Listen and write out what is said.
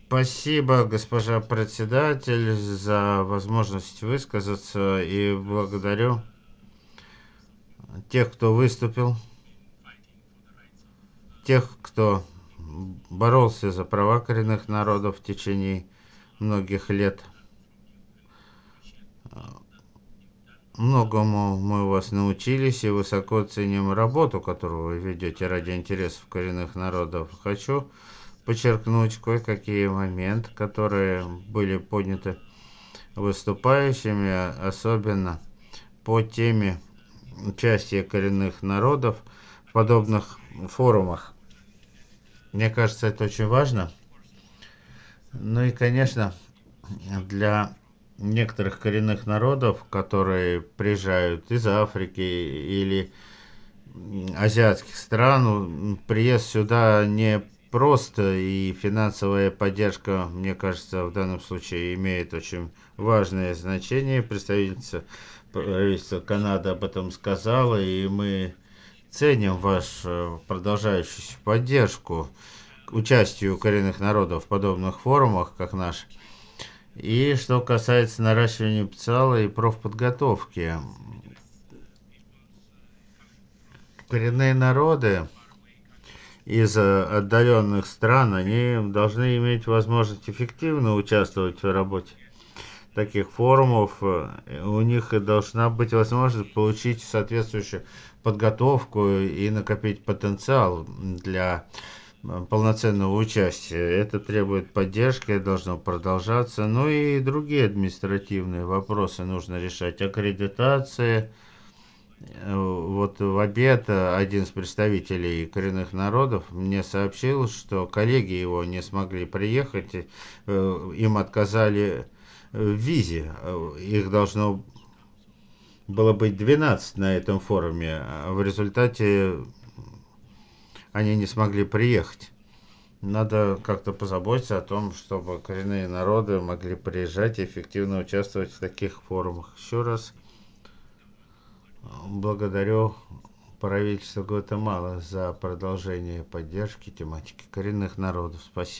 Спасибо, госпожа председатель, за возможность высказаться и благодарю тех, кто выступил, тех, кто боролся за права коренных народов в течение многих лет. Многому мы у вас научились и высоко ценим работу, которую вы ведете ради интересов коренных народов. Хочу подчеркнуть кое-какие моменты, которые были подняты выступающими, особенно по теме участия коренных народов в подобных форумах. Мне кажется, это очень важно. Ну и, конечно, для некоторых коренных народов, которые приезжают из Африки или азиатских стран, приезд сюда не просто, и финансовая поддержка, мне кажется, в данном случае имеет очень важное значение. Правительство Канады об этом сказала, и мы ценим вашу продолжающуюся поддержку к участию коренных народов в подобных форумах, как наш. И что касается наращивания потенциала и профподготовки, коренные народы из отдаленных стран, они должны иметь возможность эффективно участвовать в работе таких форумов. У них должна быть возможность получить соответствующую подготовку и накопить потенциал для полноценного участия. Это требует поддержки, должно продолжаться. Ну и другие административные вопросы нужно решать. Аккредитация. Вот в обед один из представителей коренных народов мне сообщил, что коллеги его не смогли приехать, им отказали в визе. Их должно было быть 12 на этом форуме, а в результате они не смогли приехать. Надо как-то позаботиться о том, чтобы коренные народы могли приезжать и эффективно участвовать в таких форумах. Еще раз благодарю правительство Гватемалы за продолжение поддержки тематики коренных народов. Спасибо.